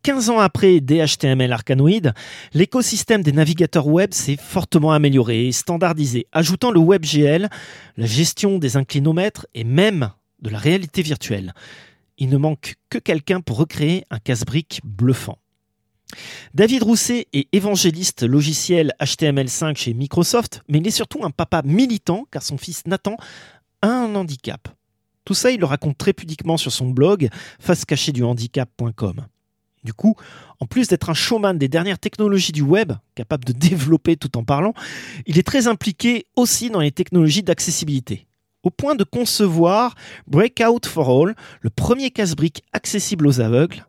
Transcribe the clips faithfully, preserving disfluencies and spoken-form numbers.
quinze ans après D H T M L Arkanoid, l'écosystème des navigateurs web s'est fortement amélioré et standardisé, ajoutant le WebGL, la gestion des inclinomètres et même de la réalité virtuelle. Il ne manque que quelqu'un pour recréer un casse-brique bluffant. David Rousset est évangéliste logiciel H T M L cinq chez Microsoft, mais il est surtout un papa militant car son fils Nathan a un handicap. Tout ça, il le raconte très pudiquement sur son blog face cachée du handicap point com. Du coup, en plus d'être un showman des dernières technologies du web, capable de développer tout en parlant, il est très impliqué aussi dans les technologies d'accessibilité, au point de concevoir Breakout for All, le premier casse-brique accessible aux aveugles,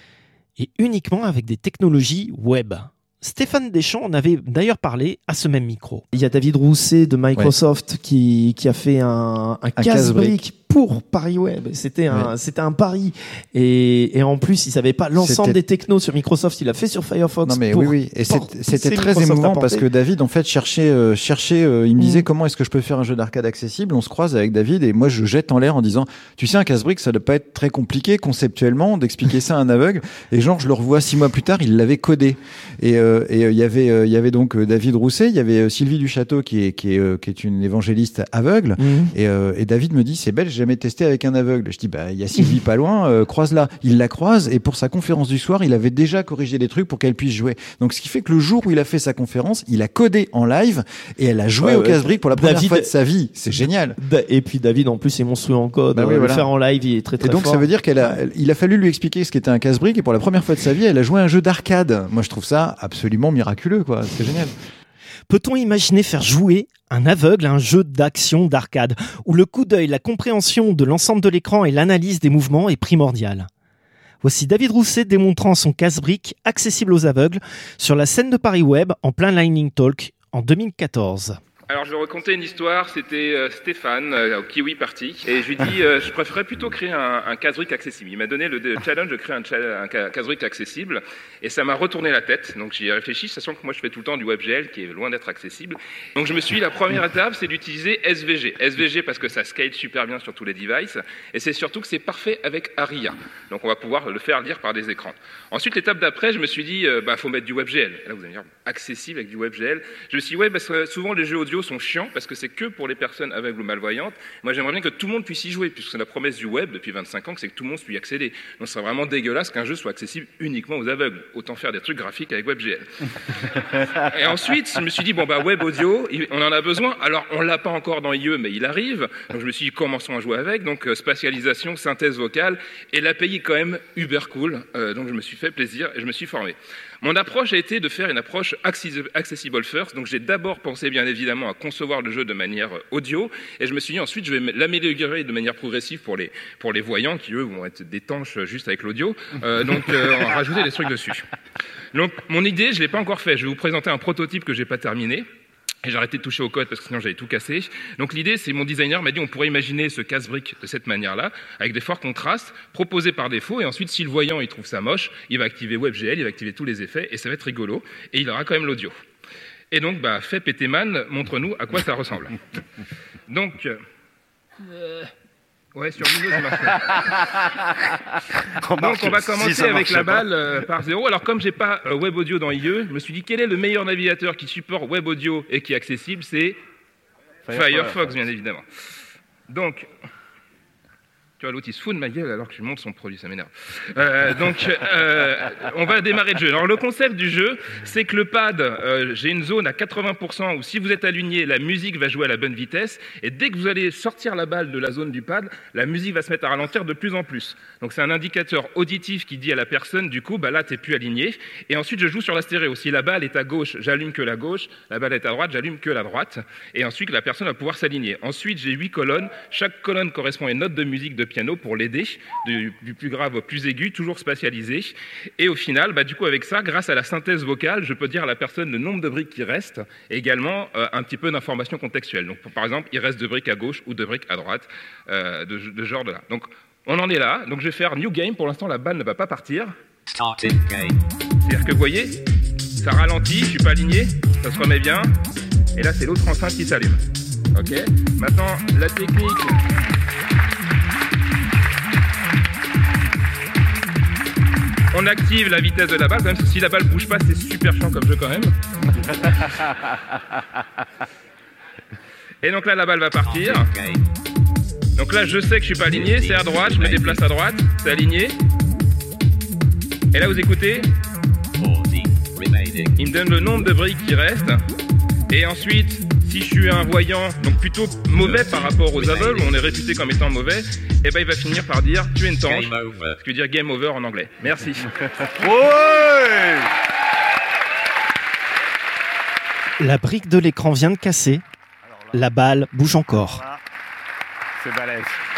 et uniquement avec des technologies web. Stéphane Deschamps en avait d'ailleurs parlé à ce même micro. Il y a David Rousset de Microsoft ouais. qui, qui a fait un, un, un casse-brique pour Paris Web. C'était un, ouais. c'était un pari. Et, et en plus, il savait pas l'ensemble c'était... des technos sur Microsoft. Il a fait sur Firefox. Non, mais pour, oui, oui. Et c'était, c'était très Microsoft émouvant parce que David, en fait, cherchait, euh, cherchait, euh, il me disait mmh. comment est-ce que je peux faire un jeu d'arcade accessible. On se croise avec David et moi, je jette en l'air en disant, tu sais, un casse-brique, ça doit pas être très compliqué conceptuellement d'expliquer ça à un aveugle. Et genre, je le revois six mois plus tard, il l'avait codé. Et, euh, et, euh, il y avait, euh, il y avait donc euh, David Rousset, il y avait euh, Sylvie Duchâteau qui est, qui est, euh, qui est une évangéliste aveugle. Mmh. Et, euh, et David me dit, c'est belle, j'ai jamais testé avec un aveugle. Je dis, bah, il y a Sylvie pas loin, euh, croise-la. Il la croise et pour sa conférence du soir, il avait déjà corrigé des trucs pour qu'elle puisse jouer. Donc, ce qui fait que le jour où il a fait sa conférence, il a codé en live et elle a joué ouais, au ouais. casse-brique pour la première David, fois de sa vie. C'est génial. Et puis, David, en plus, est monstrueux en code. Bah oui, le voilà. faire en live, il est très, très fort. Et donc, fort. ça veut dire qu'elle a, il a fallu lui expliquer ce qu'était un casse-brique et pour la première fois de sa vie, elle a joué à un jeu d'arcade. Moi, je trouve ça absolument miraculeux, quoi. C'est génial. Peut-on imaginer faire jouer un aveugle à un jeu d'action d'arcade où le coup d'œil, la compréhension de l'ensemble de l'écran et l'analyse des mouvements est primordiale? Voici David Rousset démontrant son casse-brique accessible aux aveugles sur la scène de Paris Web en plein Lightning Talk en deux mille quatorze. Alors je vais raconter une histoire, c'était euh, Stéphane euh, au Kiwi Party et je lui dis euh, je préférerais plutôt créer un, un casse-brique accessible. Il m'a donné le, le challenge de créer un, un casse-brique accessible et ça m'a retourné la tête. Donc j'y ai réfléchi, sachant que moi je fais tout le temps du WebGL qui est loin d'être accessible. Donc je me suis dit la première étape c'est d'utiliser S V G. S V G parce que ça scale super bien sur tous les devices et c'est surtout que c'est parfait avec Aria. Donc on va pouvoir le faire lire par des écrans. Ensuite l'étape d'après je me suis dit euh, bah faut mettre du WebGL. Et là vous allez me dire accessible avec du WebGL. Je me suis dit ouais parce que souvent les jeux audio sont chiants parce que c'est que pour les personnes aveugles ou malvoyantes. Moi, j'aimerais bien que tout le monde puisse y jouer, puisque c'est la promesse du web depuis vingt-cinq ans, que c'est que tout le monde puisse y accéder. Donc, ce serait vraiment dégueulasse qu'un jeu soit accessible uniquement aux aveugles. Autant faire des trucs graphiques avec WebGL. Et ensuite, je me suis dit, bon, bah, web audio, on en a besoin. Alors, on l'a pas encore dans I E, mais il arrive. Donc, je me suis dit, commençons à jouer avec. Donc, euh, spatialisation, synthèse vocale. Et l'A P I est quand même uber cool. Euh, donc, je me suis fait plaisir et je me suis formé. Mon approche a été de faire une approche accessible first. Donc, j'ai d'abord pensé, bien évidemment, à concevoir le jeu de manière audio. Et je me suis dit, ensuite, je vais l'améliorer de manière progressive pour les, pour les voyants qui, eux, vont être d'étanches juste avec l'audio. Euh, donc, euh, on va rajouter des trucs dessus. Donc, mon idée, je ne l'ai pas encore fait. Je vais vous présenter un prototype que je n'ai pas terminé. Et j'ai arrêté de toucher au code parce que sinon j'allais tout casser. Donc l'idée, c'est mon designer m'a dit on pourrait imaginer ce casse-brique de cette manière-là, avec des forts contrastes, proposés par défaut. Et ensuite, si le voyant il trouve ça moche, il va activer WebGL, il va activer tous les effets et ça va être rigolo. Et il aura quand même l'audio. Et donc, bah, Fais Pétéman, montre-nous à quoi ça ressemble. Donc, euh... ouais, sur Windows, ça marche pas. Donc, on va commencer si avec la balle euh, par zéro. Alors, comme j'ai pas euh, Web Audio dans I E, je me suis dit, quel est le meilleur navigateur qui supporte Web Audio et qui est accessible? C'est Firefox, Firefox, bien évidemment. Donc, tu vois, l'autre, il se fout de ma gueule alors que je lui montre son produit, ça m'énerve. Euh, donc, euh, on va démarrer le jeu. Alors, le concept du jeu, c'est que le pad, euh, j'ai une zone à quatre-vingts pour cent où si vous êtes aligné, la musique va jouer à la bonne vitesse. Et dès que vous allez sortir la balle de la zone du pad, la musique va se mettre à ralentir de plus en plus. Donc, c'est un indicateur auditif qui dit à la personne, du coup, bah là, t'es plus aligné. Et ensuite, je joue sur la stéréo. Si la balle est à gauche, j'allume que la gauche. La balle est à droite, j'allume que la droite. Et ensuite, la personne va pouvoir s'aligner. Ensuite, j'ai huit colonnes. Chaque colonne correspond à une note de musique de piano pour l'aider, du, du plus grave au plus aigu, toujours spatialisé. Et au final, bah, du coup, avec ça, grâce à la synthèse vocale, je peux dire à la personne le nombre de briques qui restent et également euh, un petit peu d'informations contextuelles. Donc, pour, par exemple, il reste deux briques à gauche ou deux briques à droite, euh, de, de genre de là. Donc, on en est là. Donc, je vais faire New Game. Pour l'instant, la balle ne va pas partir. Start in game. C'est-à-dire que, vous voyez, ça ralentit, je ne suis pas aligné, ça se remet bien. Et là, c'est l'autre enceinte qui s'allume. OK ? Maintenant, la technique... on active la vitesse de la balle, même si la balle bouge pas, c'est super chiant comme jeu quand même. Et donc là, la balle va partir. Donc là, je sais que je suis pas aligné, c'est à droite, je me déplace à droite, c'est aligné. Et là, vous écoutez, il me donne le nombre de briques qui restent. Et ensuite, si je suis un voyant, donc plutôt mauvais par rapport aux aveugles, où on est réputé comme étant mauvais, et ben il va finir par dire tu es une tanche, ce qui veut dire game over en anglais. Merci. Ouais. La brique de l'écran vient de casser. La balle bouge encore. Voilà. C'est balèze.